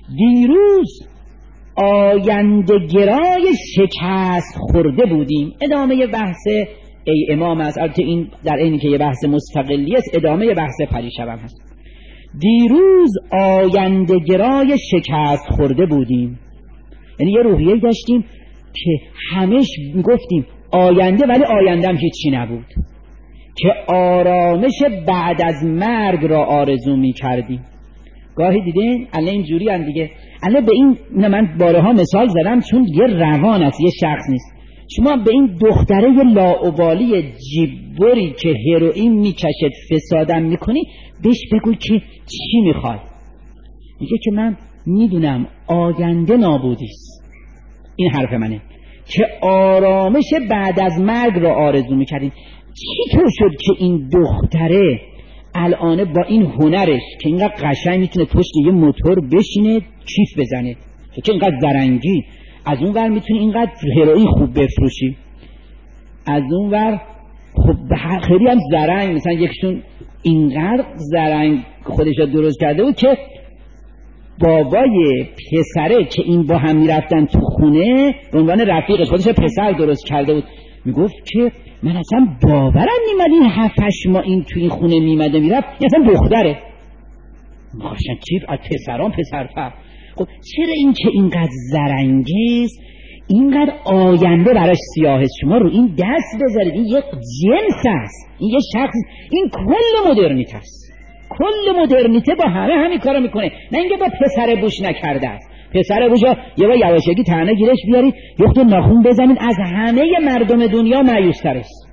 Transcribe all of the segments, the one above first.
دیروز آینده‌گرای شکست خورده بودیم. ادامه بحث ای امام است. البته این در اینی که یه بحث مستقلی است، ادامه بحث پریشبم هست. دیروز آینده‌گرای شکست خورده بودیم، یعنی یه روحیه داشتیم که همش میگفتیم آینده، ولی آینده هم هیچی نبود، که آرامش بعد از مرگ را آرزو می‌کردیم. گاهی دیدین الان اینجوری هم دیگه، الان به این من بارها مثال زدم چون یه روان است، یه شخص نیست. شما به این دختره لاابالی جیبوری که هروئین میکشد فسادم میکنی بهش بگو که چی میخوای؟ میگه که من میدونم آینده نابودیست. این حرف منه که آرامش بعد از مرگ را آرزو میکردیم. چی طور شد که این دختره الان با این هنرش که اینقدر قشنگ میتونه پشت یه موتور بشینه کیف بزنه، که اینقدر زرنگی، از اون ور میتونه اینقدر هروئین خوب بفروشی، از اون ور خب خیلی هم زرنگ، مثلا یکشون اینقدر زرنگ خودش رو درست کرده بود که بابای پسره که این با هم میرفتن تو خونه به عنوان رفیقش خودش پسر درست کرده بود، میگفت که من اصلا باورم نیمد این 7-8 ماه این تو این خونه میمده میرفت، این اصلا دختره. ماشن چیف از پسران پسرتر. خب چرا این که اینقدر زرنگیست، اینقدر آینده براش سیاه است؟ شما رو این دست بذارید، این یک جنس است، این یک شخص، این کل مدرنیته است. کل مدرنیته با همین کارو میکنه، نه اینکه با پسر بوش نکرده است. پسر بوش یا با یواشکی تنه گیرش بیارید یه خود ناخون بزنید، از همه مردم دنیا مایوس‌تر است.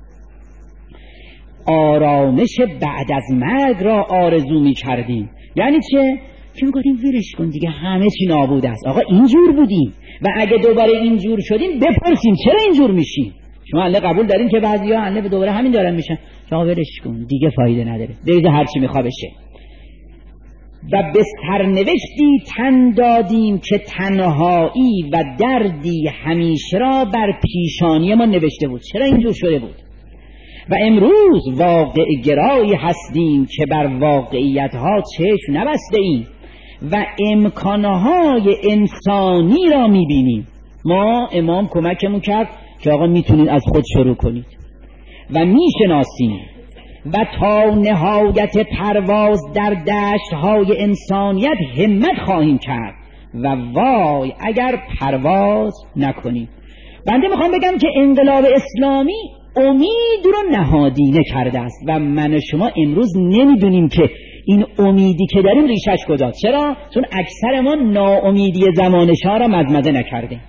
آرامش بعد از مرگ را آرزو میکردیم. یعنی چه؟ که میگفتیم ویرش کن دیگه، همه چی نابود است. آقا اینجور بودیم و اگه دوباره اینجور شدیم بپرسیم چرا اینجور میشیم. شما الله قبول دارین که بعضیا الله به دوباره همین دارن میشن، شما ولش کن دیگه، فایده نداره، دیگه هر چی میخواد بشه. و به سرنوشتی تن دادیم که تنهایی و دردی همیشه را بر پیشانی ما نوشته بود. چرا اینجور شده بود؟ و امروز واقع گرایی هستیم که بر واقعیتها چشم نبسته ایم و امکانهای انسانی را میبینیم. ما امام کمکمون کرد که آقا میتونید از خود شروع کنید و میشناسیم و تا نهایت پرواز در دشت‌های انسانیت همت خواهیم کرد و وای اگر پرواز نکنیم. بنده میخوام بگم که انقلاب اسلامی امید رو نهادینه کرده است و من و شما امروز نمیدونیم که این امیدی که داریم ریشش کجاست. چرا؟ چون اکثر ما ناامیدی زمان شاه را مزمزه نکرده.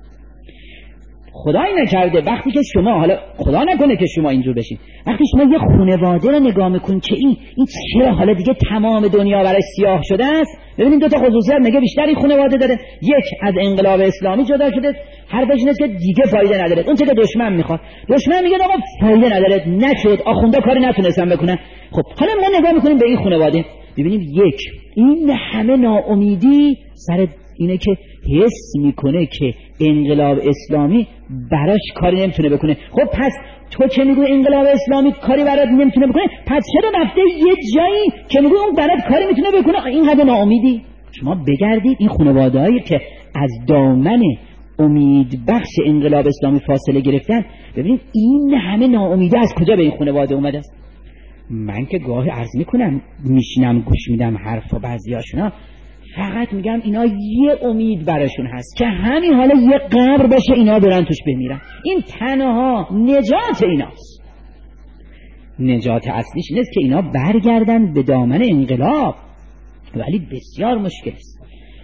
خدای نکرده وقتی که شما، حالا خدا نکنه که شما اینجور بشین، وقتی شما یه خانواده رو نگاه میکنید که این چرا حالا دیگه تمام دنیا برای سیاه شده است، ببینید دو تا خصوصیت میگه بیشتر این خانواده داره. یک، از انقلاب اسلامی جدا شده، حرفش اینه که دیگه فایده نداره. اون چه که دشمن میخواد، دشمن میگه آقا فایده نداره، نشد، آخوندا کاری نتونستن بکنن. خب حالا ما نگاه میکنیم به این خانواده، ببینیم یک، این همه ناامیدی سر اینه که حس میکنه که انقلاب اسلامی براش کاری نمیتونه بکنه. خب پس تو که میگوی انقلاب اسلامی کاری برات نمیتونه بکنه، پس چرا رفته یه جایی که میگوی اون برات کاری میتونه بکنه اینقدر ناامیدی؟ شما بگردید این خانواده‌هایی که از دامن امید بخش انقلاب اسلامی فاصله گرفتن، ببینید این همه ناامیدی از کجا به این خانواده اومده است. من که گاهی عرض میکنم، میشینم گوش میدم حرفا بعضیاشونا، فقط میگم اینا یه امید براشون هست که همین حالا یه قبر باشه اینا برن توش بمیرن. این تنها نجات ایناست. نجات اصلیش اینست که اینا برگردن به دامن انقلاب، ولی بسیار مشکل است.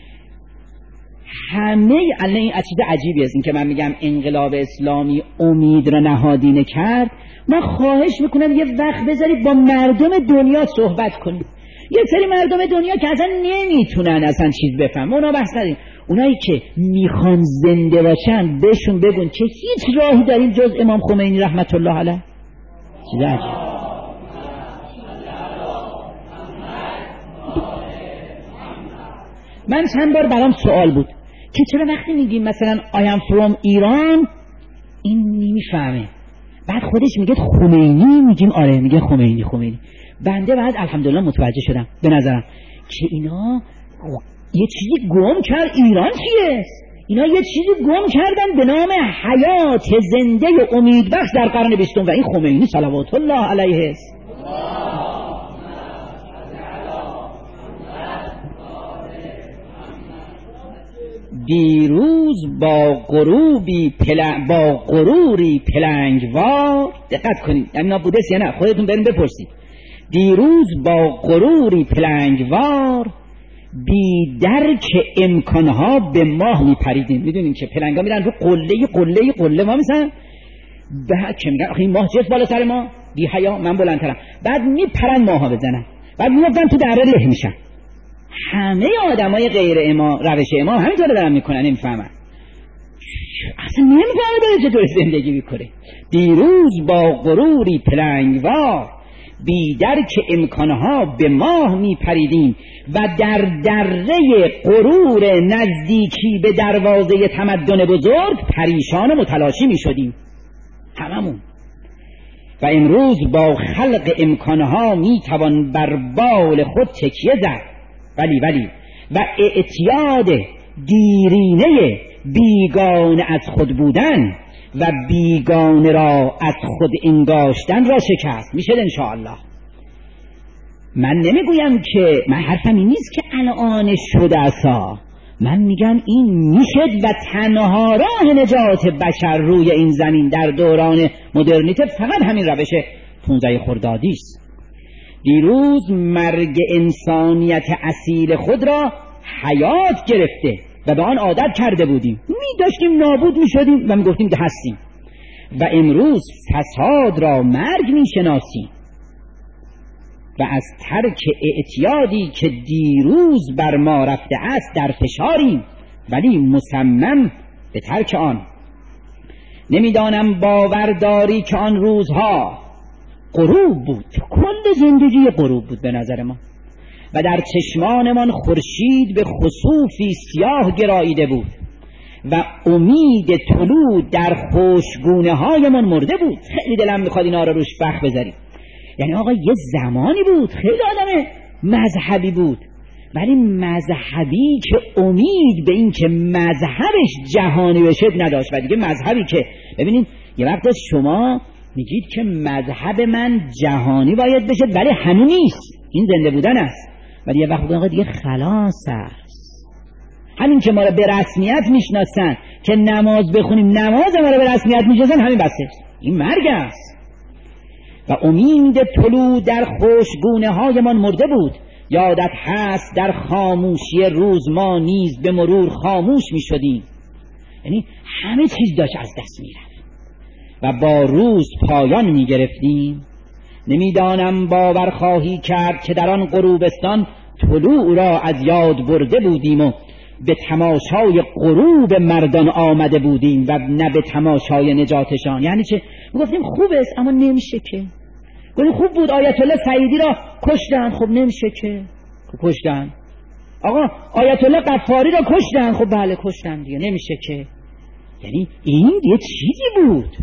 همه الان این چیز عجیبی است این که من میگم انقلاب اسلامی امید را نهادینه کرد. من خواهش میکنم یه وقت بذارید با مردم دنیا صحبت کنید. یه سری مردم دنیا که اصلا نمیتونن اصلا چیز بفهمن، اونا بحث نداریم. اونایی که میخوان زنده باشن بهشون بگون که هیچ راهی داریم جز امام خمینی رحمت الله علیه. چیز عجیب. من چند بار برام سوال بود که چرا وقتی میگیم مثلا I am from ایران این نمیفهمه، بعد خودش میگه خمینی، میگیم آره میگه خمینی. بنده بعد الحمدلله متوجه شدم به نظرم که اینا یه چیزی گم کرد. ایران چیه؟ اینا یه چیزی گم کردن به نام حیات زنده و امیدبخش در قرن 20 و این خمینی صلوات الله علیه است. دیروز با غروری پلنگوار، دقت کنید اینا بوده یا نه خودتون بریم بپرسید. دیروز با غروری پلنگوار بی درک امکانها به ماه میپریدیم. میدونین که پلنگا میرن رو قله ما میسن بعد که میگن آخه این ماه چیست بالا سر ما، بی حیا من بلندترم، بعد میپرن ماها بزنن، بعد میافتن تو دره له میشن. همه آدمای غیر امام روش امام همینطوره دارن میکنن، نمیفهمن اصلا، نمیفهمه داره چطور زندگی میکنه. دیروز با غروری پلنگوار بی درک امکانها به ماه میپریدیم و در دره غرور نزدیکی به دروازه تمدن بزرگ پریشان و متلاشی میشدیم هممون. و امروز با خلق امکانها میتوان بر بال خود تکیه زد، ولی و اعتیاد دیرینه بیگانه از خود بودن و بیگانه را از خود انگاشتن را شکست میشه انشاءالله. من نمیگویم که من حرفم این نیست که الان شده اسا، من میگم این میشد و تنها راه نجات بشر روی این زمین در دوران مدرنیته فقط همین روش 15 خردادی است. دیروز مرگ انسانیت اصیل خود را حیات گرفته و به آن عادت کرده بودیم، داشتیم نابود میشدیم و میگفتیم ده هستیم، و امروز فساد را مرگ میشناسیم و از ترک اعتیادی که دیروز بر ما رفته است در فشاریم، ولی مصمم به ترک آن. نمیدانم باورداری که آن روزها غروب بود، کل زندگی غروب بود به نظر ما، و در چشمانمان خورشید به خسوفی سیاه گراییده بود و امید طلوع در خوشگونه هایمان مرده بود. خیلی دلم میخواد اینا رو روش بخ بذاریم. یعنی آقا یه زمانی بود خیلی آدم مذهبی بود، ولی مذهبی که امید به این که مذهبش جهانی بشه نداشت. و دیگه مذهبی که ببینید یه وقت شما میگید که مذهب من جهانی باید بشه، ولی همون نیست، این زنده بودن است. ولی یه وقت آقا دیگه خلاص است. همین که ما رو به رسمیت میشناسن که نماز بخونیم نماز ما رو به رسمیت میشناسن، همین بسه، این مرگ است. و امید طلوع در خوشگونه هایمان مرده بود. یادت هست در خاموشی روز ما نیز به مرور خاموش میشدیم، یعنی همه چیز داشت از دست میرفت و با روز پایان میگرفتیم. نمیدانم باور خواهی کرد که در آن غروبستان طلوع را از یاد برده بودیم و به تماشای غروب مردان آمده بودیم و نه به تماشای نجاتشان. یعنی چه؟ گفتیم خوب است اما نمیشه که. گفتیم خوب بود آیت الله سعیدی را کشتن، خب نمیشه که کشتن. آقا آیت الله غفاری را کشتن، خب بله کشتن دیگه، نمیشه که. یعنی این یه چیزی بود.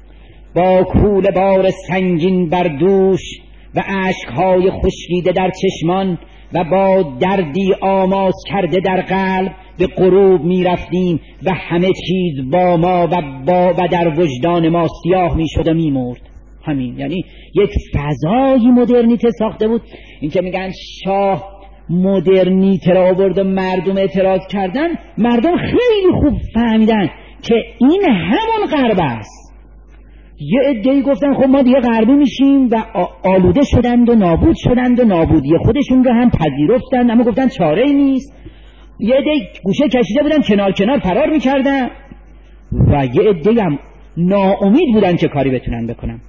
با کوله بار سنگین بر دوش و اشکهای خشکیده در چشمان و با دردی آماس کرده در قلب به غروب می رفتیم و همه چیز با ما و در وجدان ما سیاه می شد و می مرد. همین، یعنی یک فضای مدرنیته ساخته بود. این که میگن شاه مدرنیته را آورد و مردم اعتراض کردن، مردم خیلی خوب فهمیدن که این همون غرب است. یه عده‌ای گفتن خب ما دیگه غربی میشیم و آلوده شدند و نابود شدند و نابودی خودشون رو هم پذیرفتند، اما گفتن چاره ای نیست. یه عده گوشه کشیده بودن کنار کنار فرار میکردن و یه عده هم ناامید بودن که کاری بتونن بکنن.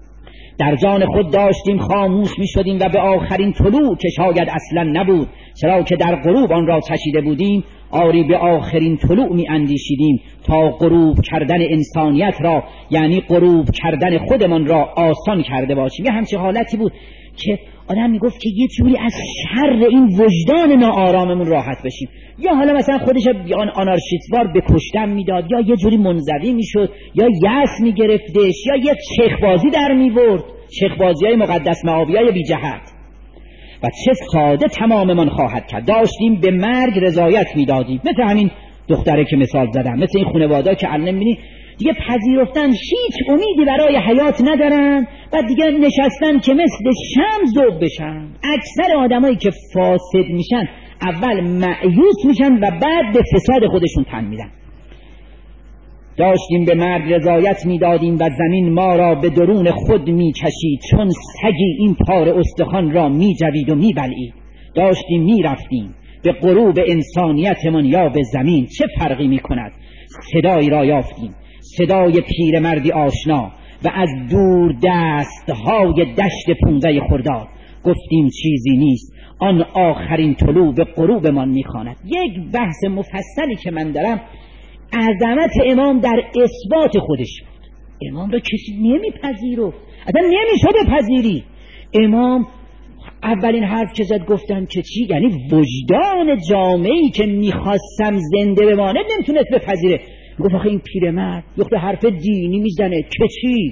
در جان خود داشتیم خاموش میشدیم و به آخرین طلوع که شاید اصلا نبود، چرا که در غروب آن را چشیده بودیم، آری به آخرین طلوع می اندیشیدیم تا غروب کردن انسانیت را، یعنی غروب کردن خودمان را آسان کرده باشیم. یه همچه حالتی بود که آدم می گفت که یه جوری از شر این وجدان ناآراممون راحت بشیم. یا حالا مثلا خودش آنارشیستوار به کشتن میداد، یا یه جوری منزوی میشد، یا یأس میگرفتش، یا یه چخبازی در میورد، چخبازی های مقدس معابی های بی جهت. و چه ساده تماممان خواهد کرد. داشتیم به مرگ رضایت میدادیم، مثل همین دختره که مثال زدم، مثل این خانواده که الان می‌بینی دیگه پذیرفتن، هیچ امیدی برای حیات ندارن و دیگه نشستن که مثل شمع ذوب بشن. اکثر آدمایی که فاسد میشن اول مایوس میشن و بعد به فساد خودشون تن میدن. داشتیم به مرگ رضایت میدادیم و زمین ما را به درون خود میکشید، چون سگی این پاره استخوان را میجوید و میبلعید. داشتیم میرفتیم به غروب انسانیتمان یا به زمین، چه فرقی میکند؟ صدایی را یافتیم، صدای پیرمردی آشنا و از دور دستهای دشت 15 خرداد. گفتیم چیزی نیست، آن آخرین طلوع به غروبمان میخواند. یک بحث مفصلی که من دارم عظمت امام در اثبات خودش بود. امام را کسی نمیپذیرفت، اصلا نمیشه بپذیری. امام اولین حرف که زد گفتن که چی؟ یعنی وجدان جامعه‌ای که میخواستم زنده بمانه نمیتونست بپذیره. گفت آخه این پیرمرد یخت حرف دینی میزنه که چی؟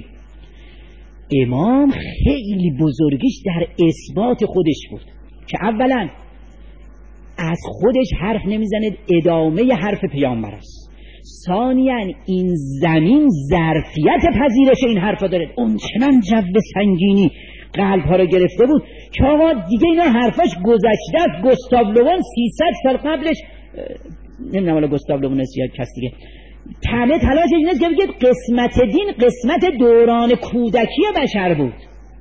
امام خیلی بزرگیش در اثبات خودش بود که اولا از خودش حرف نمیزنه، ادامه حرف پیامبر است. ثانیاً این زمین ظرفیت پذیرش این حرفا داره. اون چنان جو سنگینی قلب ها رو گرفته بود که آقا دیگه اینا حرفاش گذشته است. گوستاو لوون 300 سال قبلش، نمیدونم حالا گوستاو لوون است یا کس دیگه، همه تلاش این است که بگید قسمت دین قسمت دوران کودکی بشر بود.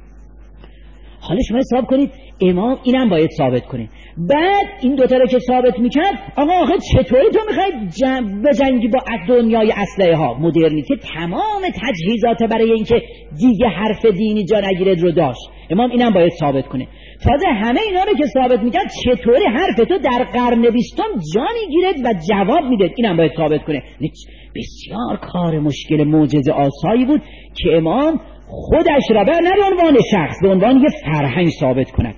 حالا شما حساب کنید امام اینم باید ثابت کنه. بعد این دوتا رو که ثابت میکرد، آقا چطوری تو میخوای بجنگی با دنیای اسلحه ها؟ مدرنیته تمام تجهیزات برای اینکه دیگه حرف دینی جا نگیرد رو داشت. امام اینم باید ثابت کنه. تازه همه اینا رو که ثابت میکرد، چطوری حرف تو در قرن 20 جا میگیرد و جواب میده، اینم باید ثابت کنه. بسیار کار مشکل معجزه آسایی بود که امام خودش را نه به عنوان شخص، به عنوان یه فرهنگ ثابت کند.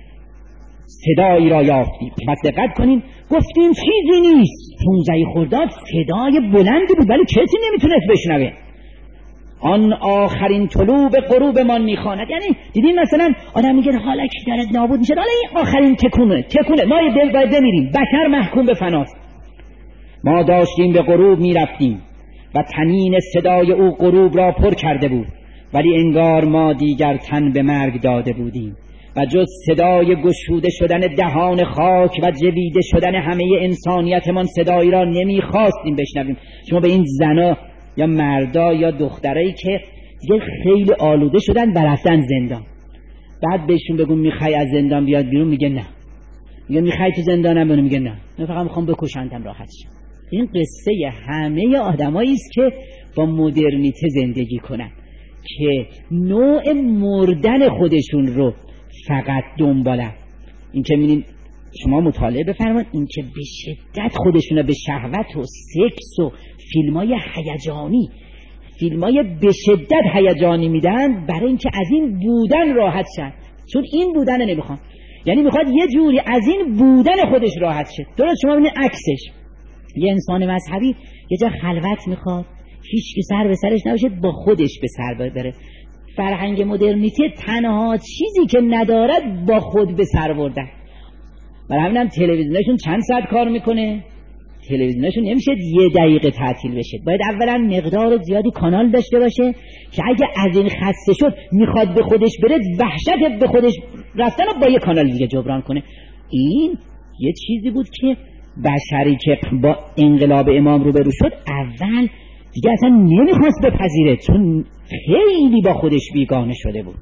صدایی را یافتیم. پس دقت کنین، گفتیم چیزی نیست. 15 خرداد صدای بلندی بود ولی کسی نمیتونست بشنوه. آن آخرین طلوع به غروبمان میخواند. یعنی دیدین مثلا آدم میگه حالا کی داره نابود میشه، حالا این آخرین تکونه ما باید بمیریم، بشر محکوم به فناست. ما داشتیم به غروب میرفتیم و تنین صدای او غروب را پر کرده بود، ولی انگار ما دیگر تن به مرگ داده بودیم و جز صدای گشوده شدن دهان خاک و جویده شدن همه انسانیتمان صدایی را نمیخواستیم بشنویم. شما به این زنا یا مردا یا دخترایی که دیگه خیلی آلوده شدن و رفتن زندان، بعد بهشون بگو میخوای از زندان بیاد بیرون، میگه نه. میگه میخوای تو زندانم بمونی، میگه نه، من فقط میخوام بکشندم راحت شم. این قصه همه آدمایی است که با مدرنیته زندگی کنن، که نوع مردن خودشون رو فقط دنبالن. این که می‌بینید شما مطالعه بفرمایید، این که به شدت خودشون رو به شهوت و سکس و فیلمای هیجانی، فیلمای به شدت هیجانی میدن برای اینکه از این بودن راحت شن، چون این بودن نمیخوان. یعنی میخواد یه جوری از این بودن خودش راحت شه. درست شما ببینید عکسش، یه انسان مذهبی یه جا خلوت میخواد، هیچ کی سر به سرش نباشه، با خودش به سر بره. فرهنگ مدرنیته تنها چیزی که ندارد با خود به سر بردن. برای همینم تلویزیونشون چند ساعت کار میکنه؟ تلویزیونشون نمیشه یه دقیقه تعطیل بشه، باید اولا مقدار زیادی کانال داشته باشه که اگه از این خسته شد میخواد به خودش بره، وحشت به خودش رفتن رو با یه کانال دیگه جبران کنه. این یه چیزی بود که بشری که با انقلاب امام روبرو شد اول دیگه اصلا نمیخواست بپذیره، چون خیلی با خودش بیگانه شده بود.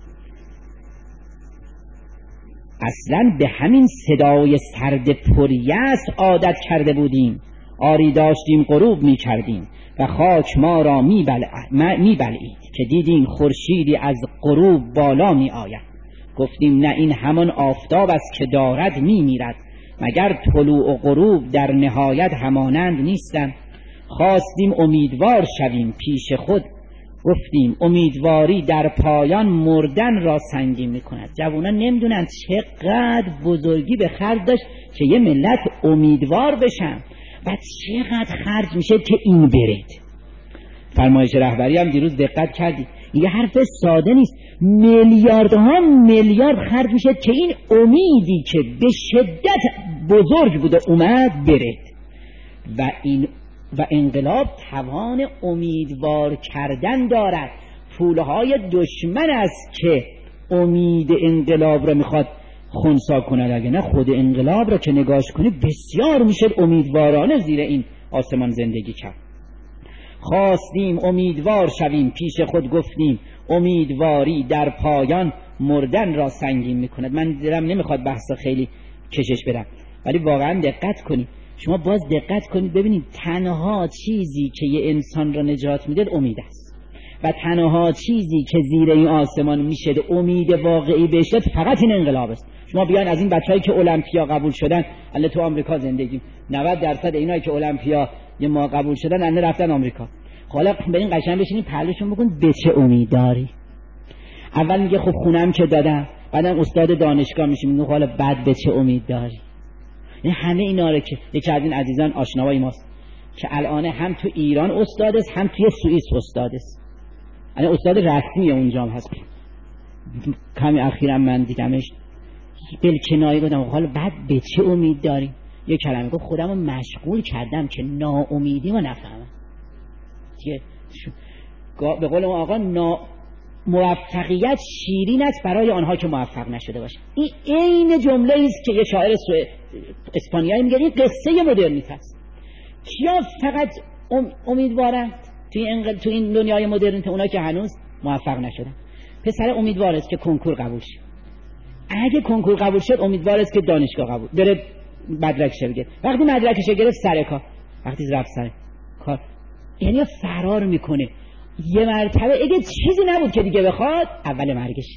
اصلا به همین صدای سرد پریس عادت کرده بودیم. آری داشتیم غروب می کردیم و خاک ما را می بلعید که دیدیم خورشیدی از غروب بالا می آید. گفتیم نه، این همان آفتاب است که دارد می میرد، مگر طلوع و غروب در نهایت همانند نیستند. خواستیم امیدوار شویم پیش خود، گفتیم امیدواری در پایان مردن را سنگین میکند. جوانان نمیدونن چقدر بزرگی به خرج داشت که یه ملت امیدوار بشن و چقدر خرج میشه که این برید. فرمایش رهبری هم دیروز دقت کردید، یه حرف ساده نیست، میلیاردها میلیارد خرج میشه که این امیدی که به شدت بزرگ بوده اومد بره. و انقلاب توان امیدوار کردن دارد. پولهای دشمن است که امید انقلاب را میخواد خنثی کند، اگه نه خود انقلاب را که نگاش کنی بسیار میشه امیدوارانه زیر این آسمان زندگی کرد. خواستیم امیدوار شویم، پیش خود گفتیم امیدواری در پایان مردن را سنگین میکند. من دلم نمیخواد بحثا خیلی کشش بدم، ولی واقعا دقت کنید، شما باز دقت کنید ببینید تنها چیزی که یه انسان را نجات میده امید است و تنها چیزی که زیر این آسمان میشه امید واقعی بهش داد فقط این انقلاب است. شما بیان از این بچه‌ای که المپیا قبول شدن، الان تو آمریکا زندگی 90% اینایی که المپیا یه ما قبول شدن الان رفتن آمریکا. حالا به این قشنگ بشینید پهلوشون بکن به چه امید داری. اول میگه خب خونم که دادم، بعدم استاد دانشگاه میشه میگه حالا بعد به چه امید داری. این همه اینا رو که یکی از این عزیزان آشناوای ماست که الان هم تو ایران استاد است هم توی سوئیس استاد است، الان استاد رسمی اونجا هم هست. کمی اخیرا من دیدمش دلکنایی گفتم حالا بعد به چه امید داری. یه کلمه گفت خودمو مشغول کردم که ناامیدیمو نفهمم. به قول اون آقا موفقیت شیرین است برای آنها که موفق نشده باشه. این عین جمله است که یه شاعر اسپانیایی میگه این قصه مدرنیته است. کیا فقط امیدوارن تو این دنیای مدرنیته؟ اونا که هنوز موفق نشدن. پسر امیدوار است که کنکور قبول شه، اگه کنکور قبول شد امیدوار است که دانشگاه قبول بره مدرکش بگیره، وقتی مدرکش گرفت سر کار، وقتی رفت سر کار یعنی فرار میکنه. یه مرتبه اگه چیزی نبود که دیگه بخواد اول مرگش.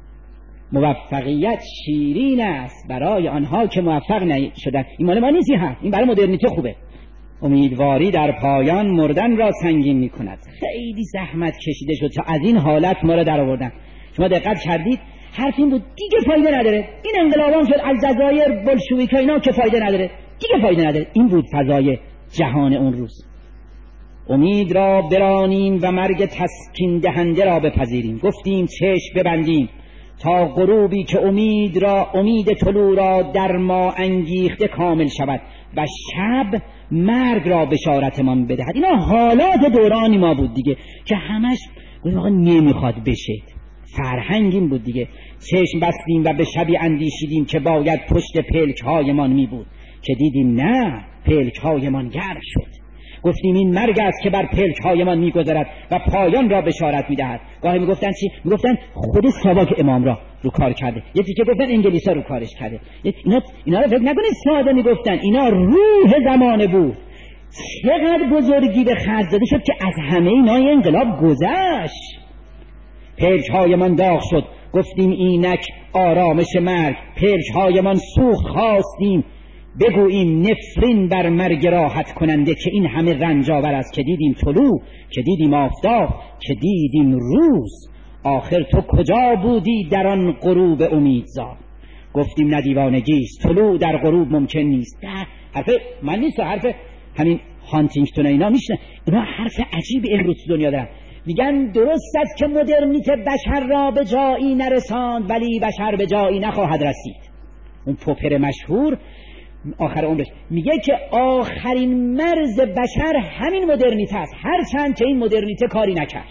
موفقیت شیرین است برای آنها که موفق نشدن. این مال ما نیستی ها، این برای مدرنیته خوبه. امیدواری در پایان مردن را سنگین میکند. خیلی زحمت کشیده شد تا از این حالت ما را در آوردن. شما دقت کردید حرف این بود دیگه فایده نداره، این انقلابان شد الجزایر بلشویکا اینا که فایده نداره، دیگه فایده نداره. این بود فضای جهان اون روز. امید را برانیم و مرگ تسکین دهنده را بپذیریم. گفتیم چشم ببندیم تا غروبی که امید طلوع را در ما انگیخته کامل شود و شب مرگ را بشارتمان بدهد. اینا حالات دورانی ما بود دیگه که همش نمیخواد بشه. فرهنگ این بود دیگه. چشم بستیم و به شبی اندیشیدیم که باید پشت پلک‌هایمان می بود، که دیدیم نه، پلک‌هایمان گرم شد. گفتیم این مرگ است که بر پلک‌هایمان می‌گذرد و پایان را بشارت می‌دهد. گاهی می‌گفتن چی؟ می‌گفتن خود ساواک امام را رو کار کرده، یه تیکه گفتن انگلیسا رو کارش کرده. اینا رو فکر نکنید ساده می‌گفتن، اینا روح زمانه بود. چقدر بزرگی به خرج داده شد که از همه اینا انقلاب گذشت. پلک‌هایمان داغ شد، گفتیم اینک آرامش مرگ. پلک‌هایمان سوخت، خواستیم بگوییم نفرین بر مرگ راحت کننده که این همه رنج آور است. که دیدیم طلوع، که دیدیم آفتاب، که دیدیم روز. آخر تو کجا بودی در آن غروب امیدزا؟ گفتیم نه دیوانگیست، طلوع در غروب ممکن نیست. حرف من نیست، حرف همین هانتینگتون اینا میشنه. اینا حرف عجیب امروز دنیا دارن. میگن درست است که مدرنیته بشر را به جایی نرساند ولی بشر به جایی نخواهد رسید. اون پوپر مشهور آخر عمرش میگه که آخرین مرز بشر همین مدرنیته است، هرچند که این مدرنیته کاری نکرد.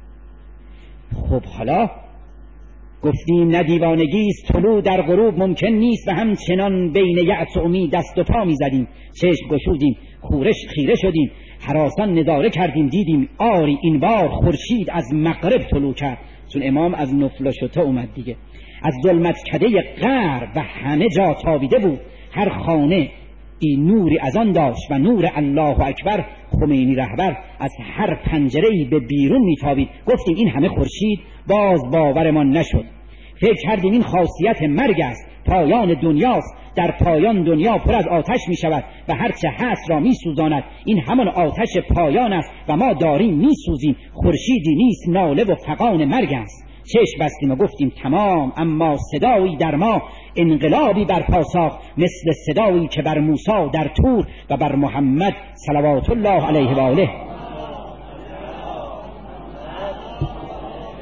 خب حالا گفتیم نه دیوانگیست، طلوع در غروب ممکن نیست و همچنان بین یأس و امید دست و پا میزدیم، چشم گشودیم، خیره شدیم، هراسان نظاره کردیم، دیدیم آری این بار خورشید از مغرب طلوع کرد. چون امام از نفل و شتا اومد دیگه، از ظلمت کده غرب و همه جا تابیده بود. هر خانه این نوری از آن داشت و نور الله اکبر. خمینی رهبر از هر پنجره‌ای به بیرون میتابید. گفتیم این همه خورشید، باز باورمان نشد. فکر کردیم این خاصیت مرگ است، پایان دنیاست. در پایان دنیا پر از آتش می شود و هرچه هست را می سوزاند. این همان آتش پایان است و ما داریم می سوزیم. خورشیدی نیست، ناله و فغان مرگ است. چشم بستیم و گفتیم تمام، اما صدایی در ما انقلابی برپا ساخت، مثل صدایی که بر موسی در طور و بر محمد صلوات الله علیه و آله.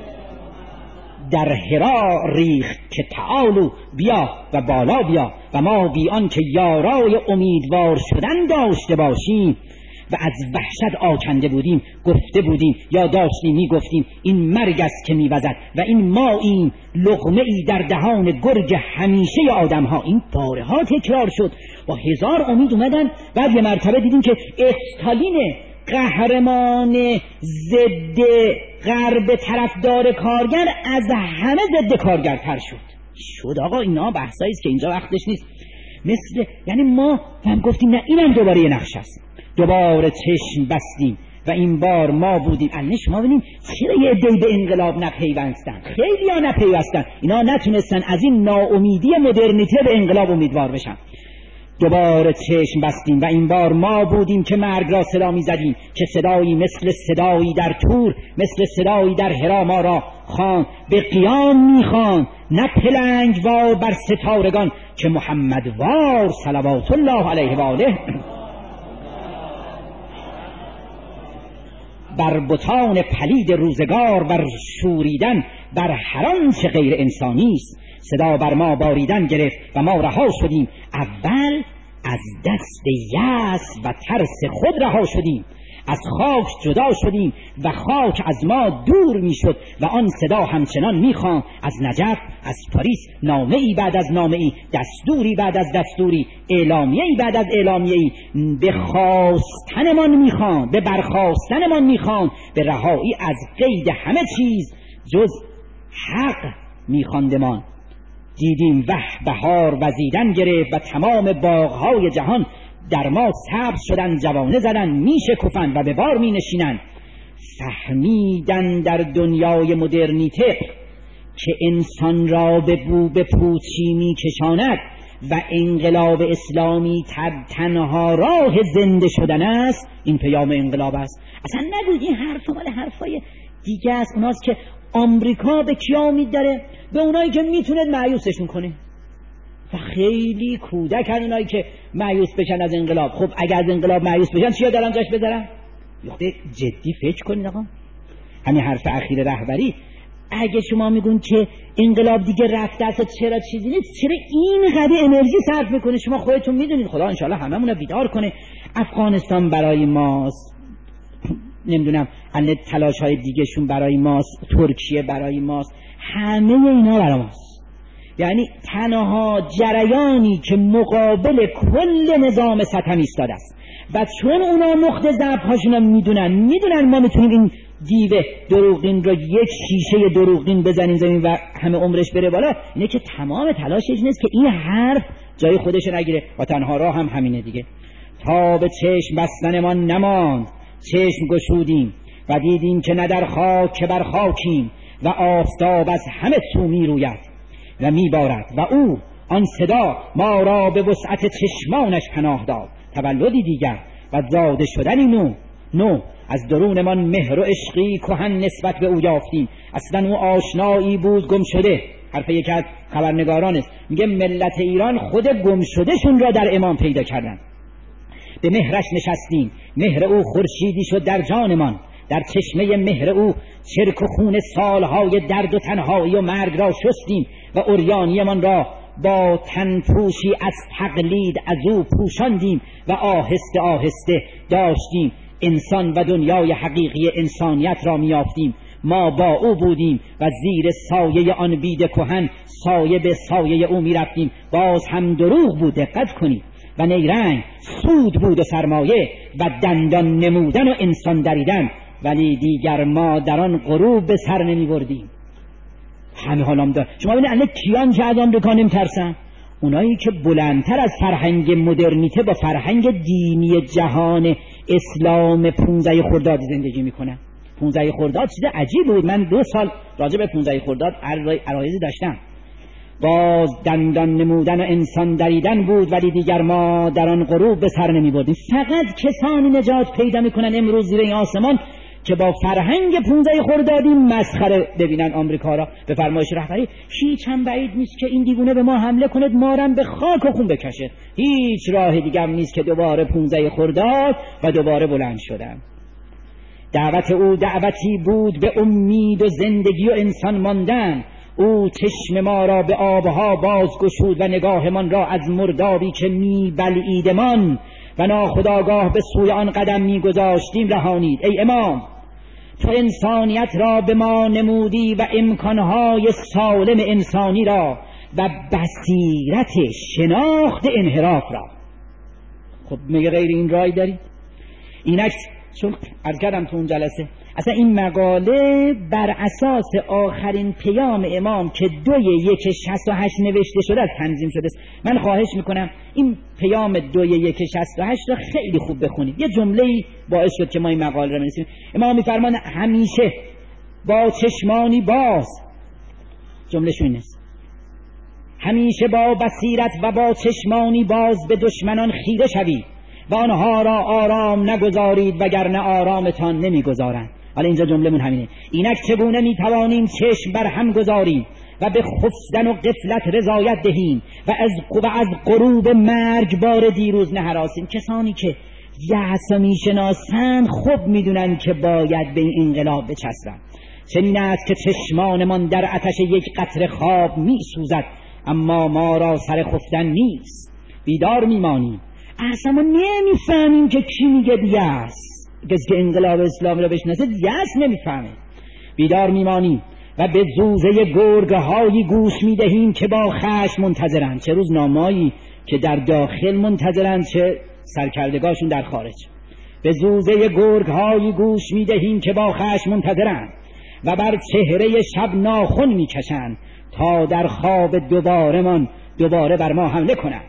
در حرا ریخت که تعالو بیا و بالا بیا و ما بی آن که یارای امیدوار شدن داشته باشیم و از وحشت آکنده بودیم گفته بودیم یا داشتیم میگفتیم این مرگ است که میوزد و این ما این لقمه ای در دهان گرگ همیشه آدم ها. این بارها تکرار شد، با هزار امید اومدن. بعد یه مرتبه دیدیم که استالین قهرمان ضد غرب طرفدار کارگر از همه ضد کارگرتر شد. آقا اینا بحثایی است که اینجا وقتش نیست. مثل یعنی ما هم گفتیم نه اینم دوباره یه نقش است. دوباره چشم بستیم و این بار ما بودیم. شما ببینید چرا یه عده‌ای به انقلاب نپیوستن؟ خیلی ها نپیوستن، اینا نتونستن از این ناامیدی مدرنیته به انقلاب امیدوار بشن. دوباره چشم بستیم و این بار ما بودیم که مرگ را صدا می زدیم، که صدایی مثل صدایی در تور، مثل صدایی در حرا ما را خوان، به قیام می خوان، نه پلنگ وار بر ستارگان که محمد وار صلوات الله علیه و آله. بر بتان پلید روزگار بر شوریدن بر هر آنچه غیر انسانی است صدا بر ما باریدن گرفت و ما رها شدیم. اول از دست یأس و ترس خود رها شدیم، از خاک جدا شدیم و خاک از ما دور میشد و آن صدا همچنان میخواند از نجف، از پاریس، نامه‌ای بعد از نامه‌ای، دستوری بعد از دستوری، اعلامیه‌ای بعد از اعلامیه‌ای. به خواستنمان میخواند، به برخاستنمان میخواند، به رهایی از قید همه چیز جز حق میخواندمان. دیدیم بهار وزیدن گرفت و تمام باغ‌های جهان در ما سبز شدن، جوانه زدن، میشکفن و به بار می نشینن. فهمیدن در دنیای مدرنیته که انسان را به بو به پوچی می کشاند و انقلاب اسلامی تنها راه زنده شدن است. این پیام انقلاب است. اصلا نگوید این حرف مال حرفای دیگه است. اوناست که آمریکا به کیا امید داره؟ به اونایی که میتونه مایوسشون کنه. و خیلی کودکن اونایی که مایوس بشن از انقلاب. خب اگر از انقلاب مایوس بشن چیا دارن جاش بذارن؟ یخته جدی فکر کنید آقا. همین حرف اخیر رهبری، اگه شما میگون که انقلاب دیگه رفته است چرا چیزی نیست، چرا اینقدر انرژی صرف میکنه؟ شما خودتون میدونید. خدا انشالله هممون رو بیدار کنه. افغانستان برای ماست، نمیدونم الان تلاش های دیگه شون برای ماست، ترکیه برای ماست، همه اینا برای ماست. یعنی تنها جریانی که مقابل کل نظام سطحی ایستاده است و چون اونا نقطه ضعف هاشون میدونن ما میتونیم این دیو دروغین رو یک شیشه دروغین بزنیم زمین و همه عمرش بره بالا، اینه که تمام تلاشش نیست که این حرف جای خودش نگیره و تنها راه هم همینه دیگه. تا به چشم بستنمان نماند، چشم گشودیم و دیدیم که نه در خاک که بر خاکیم و آفتاب از همه سو می روید و می بارد و او آن صدا ما را به وسعت چشمانش پناه داد. تولدی دیگر و زاده شدنی نو از درونمان مهر و عشقی کهن نسبت به او یافتیم. اصلا او آشنایی بود گم شده. حرف یکی از خبرنگاران است، میگه ملت ایران خود گم شدهشون را در امام پیدا کردن. به مهرش نشستیم، مهر او خورشیدی شد در جانمان، در چشمه مهر او چرک و خون سالهای درد و تنهایی و مرگ را شستیم و عریانیمان را با تنپوشی از تقلید از او پوشاندیم و آهسته آهسته داشتیم انسان و دنیای حقیقی انسانیت را میافتیم. ما با او بودیم و زیر سایه آن بید کهن سایه به سایه او میرفتیم. باز هم دروغ بود، دقت کنید، و نیرنگ سود بود و سرمایه و دندان نمودن و انسان دریدن، ولی دیگر ما در آن غروب به سر نمی بردیم. همه حالام دار. شما ببینید الان کیان که از آمریکا نمی‌ترسن؟ اونایی که بلندتر از فرهنگ مدرنیته با فرهنگ دینی جهان اسلام 15 خرداد زندگی میکنن. 15 خرداد چیز عجیب بود. من 2 سال راجع به 15 خرداد عرایضی داشتم. باز دندان نمودن و انسان دریدن بود، ولی دیگر ما در آن غروب به سر نمی بردیم. فقط کسانی نجات پیدا میکنن امروز زیر این آسمان که با فرهنگ 15 خردادی مسخره ببینن آمریکا را. به فرمایش رهبری هیچ هم بعید نیست که این دیوونه به ما حمله کند، ما را به خاک و خون بکشه. هیچ راه دیگه هم نیست که دوباره 15 خرداد و دوباره بلند شدن. دعوت او دعوتی بود به امید و زندگی و انسان ماندن. او چشم ما را به آبها باز گشود و نگاهمان را از مردابی که می بلعیدمان و ناخودآگاه به سوی آن قدم می گذاشتیم رهانید. ای امام، تو انسانیت را به ما نمودی و امکانهای سالم انسانی را و بصیرت شناخت انحراف را. خب میگه غیر این رای دارید؟ اینک چون عرض کردم تو اون جلسه اصلا این مقاله بر اساس آخرین پیام امام که 2/1/68 نوشته شده از تنظیم شده است. من خواهش میکنم این پیام 2/1/68 را خیلی خوب بخونید. یه جمله‌ای باعث شد که ما این مقاله را بنویسیم. امام میفرماند همیشه با چشمانی باز، جمله‌ش این است، همیشه با بصیرت و با چشمانی باز به دشمنان خیره شوید و آنها را آرام نگذارید وگرنه آرامتان نمیگذارند. حالا اینجا جمله‌مون همینه. اینک چگونه میتوانیم چشم بر هم گذاریم و به خفتن و غفلت رضایت دهیم و از غروب مرگبار دیروز نهراسیم. کسانی که یأس میشناسند خوب میدونن که باید به این انقلاب بچسبند. چنین است که چشمانمان در آتش یک قطره خواب میسوزد اما ما را سر خفتن نیست. بیدار میمانیم. اصلا ما نمیفهمیم که کی میگه یأس. کسی که انقلاب اسلامی را بشناسه یأس نمیفهمه. بیدار میمانیم و به زوزه گرگ‌هایی گوش میدهیم که با خشم منتظرند. چه روزنامه‌ای که در داخل منتظرند چه سرکردگاهشون در خارج. به زوزه گرگ‌هایی گوش میدهیم که با خشم منتظرند و بر چهره شب ناخن میکشند تا در خواب دوباره بر ما حمله کنند.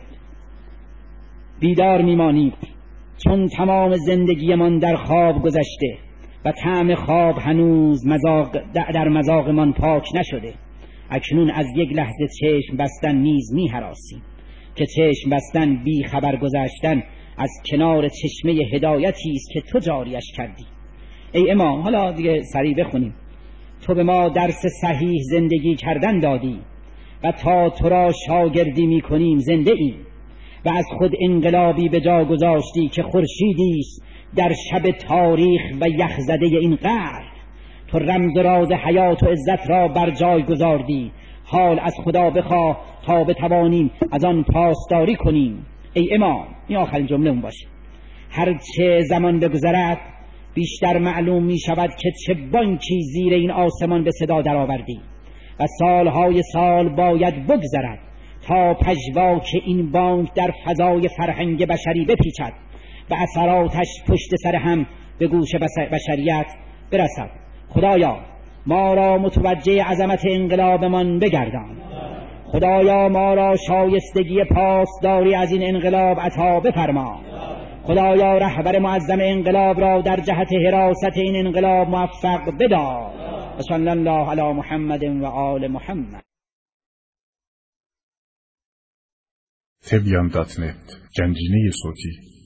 بیدار میمانیم چون تمام زندگیمان در خواب گذشته و طعم خواب هنوز در مذاقمان پاک نشده. اکنون از یک لحظه چشم بستن نیز میهراسیم که چشم بستن بی خبر گذشتن از کنار چشمه هدایتی است که تو جاریش کردی. ای امام، حالا دیگه سریع بخونیم. تو به ما درس صحیح زندگی کردن دادی و تا تو را شاگردی میکنیم زنده ایم و از خود انقلابی به جا گذاشتی که خورشیدی است در شب تاریخ و یخزده این قرن. تو رمز و راز حیات و عزت را بر جای گذاردی. حال از خدا بخواه تا بتوانیم از آن پاسداری کنیم. ای امام، این آخرین جمله اون باشه. هرچه زمان بگذرد بیشتر معلوم می شود که چه بانکی زیر این آسمان به صدا در آوردی و سالهای سال باید بگذرد تا پژواک این بانک در فضای فرهنگ بشری بپیچد و اثراتش پشت سر هم به گوش بشریت برسد. خدایا ما را متوجه عظمت انقلابمان بگردان. خدایا ما را شایستگی پاسداری از این انقلاب عطا بفرما. خدایا رهبر معظم انقلاب را در جهت حراست این انقلاب موفق بدار. صلی الله علی محمد و آل محمد. تبیان.net گنجینه صوتی